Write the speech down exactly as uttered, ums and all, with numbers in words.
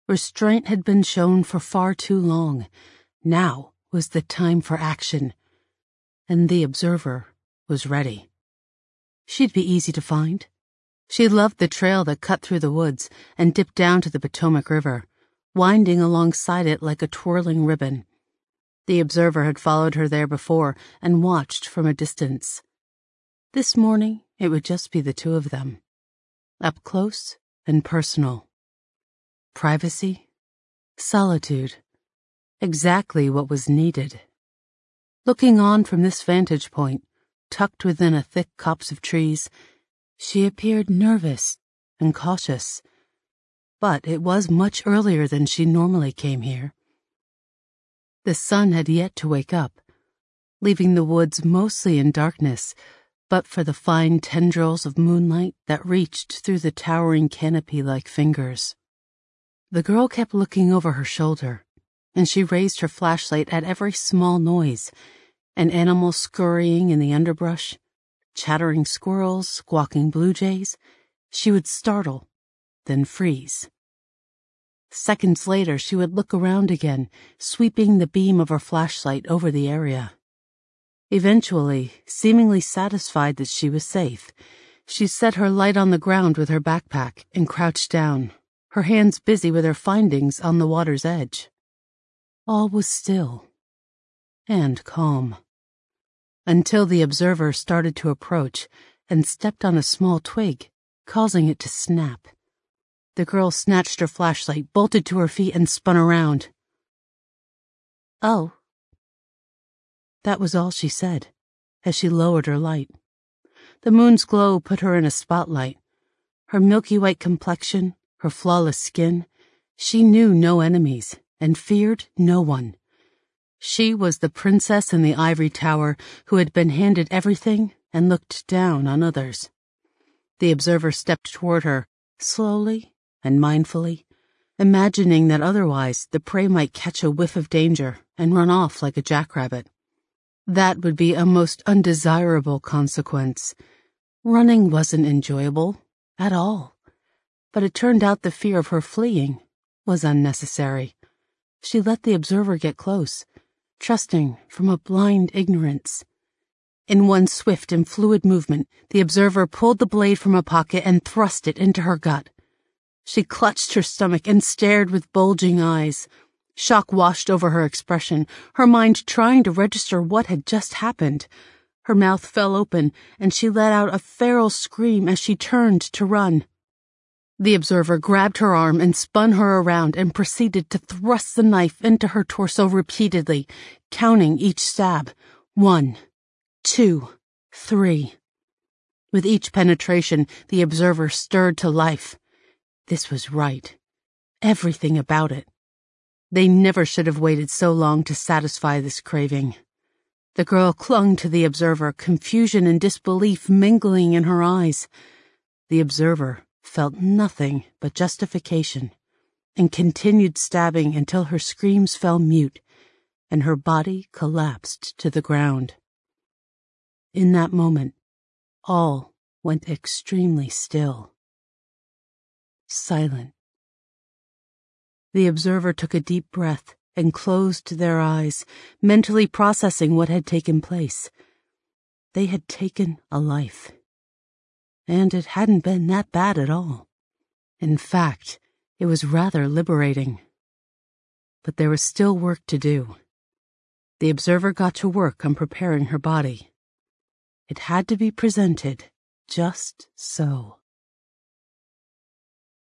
Restraint had been shown for far too long. Now was the time for action. And the observer was ready. She'd be easy to find. She loved the trail that cut through the woods and dipped down to the Potomac River, winding alongside it like a twirling ribbon. The observer had followed her there before and watched from a distance. This morning, it would just be the two of them. Up close and personal. Privacy, solitude, exactly what was needed. Looking on from this vantage point, tucked within a thick copse of trees, she appeared nervous and cautious. But it was much earlier than she normally came here. The sun had yet to wake up, leaving the woods mostly in darkness, but for the fine tendrils of moonlight that reached through the towering canopy like fingers. The girl kept looking over her shoulder, and she raised her flashlight at every small noise, an animal scurrying in the underbrush, chattering squirrels, squawking blue jays. She would startle, then freeze. Seconds later, she would look around again, sweeping the beam of her flashlight over the area. Eventually, seemingly satisfied that she was safe, she set her light on the ground with her backpack and crouched down, her hands busy with her findings on the water's edge. All was still and calm, until the observer started to approach and stepped on a small twig, causing it to snap. The girl snatched her flashlight, bolted to her feet, and spun around. "Oh." That was all she said, as she lowered her light. The moon's glow put her in a spotlight. Her milky white complexion, her flawless skin, she knew no enemies and feared no one. She was the princess in the ivory tower who had been handed everything and looked down on others. The observer stepped toward her, slowly and mindfully, imagining that otherwise the prey might catch a whiff of danger and run off like a jackrabbit. That would be a most undesirable consequence. Running wasn't enjoyable at all. But it turned out the fear of her fleeing was unnecessary. She let the observer get close, trusting from a blind ignorance. In one swift and fluid movement, the observer pulled the blade from a pocket and thrust it into her gut. She clutched her stomach and stared with bulging eyes. Shock washed over her expression, her mind trying to register what had just happened. Her mouth fell open, and she let out a feral scream as she turned to run. The observer grabbed her arm and spun her around and proceeded to thrust the knife into her torso repeatedly, counting each stab. One, two, three. With each penetration, the observer stirred to life. This was right. Everything about it. They never should have waited so long to satisfy this craving. The girl clung to the observer, confusion and disbelief mingling in her eyes. The observer felt nothing but justification, and continued stabbing until her screams fell mute, and her body collapsed to the ground. In that moment, all went extremely still. Silent. The observer took a deep breath and closed their eyes, mentally processing what had taken place. They had taken a life. And it hadn't been that bad at all. In fact, it was rather liberating. But there was still work to do. The observer got to work on preparing her body. It had to be presented just so.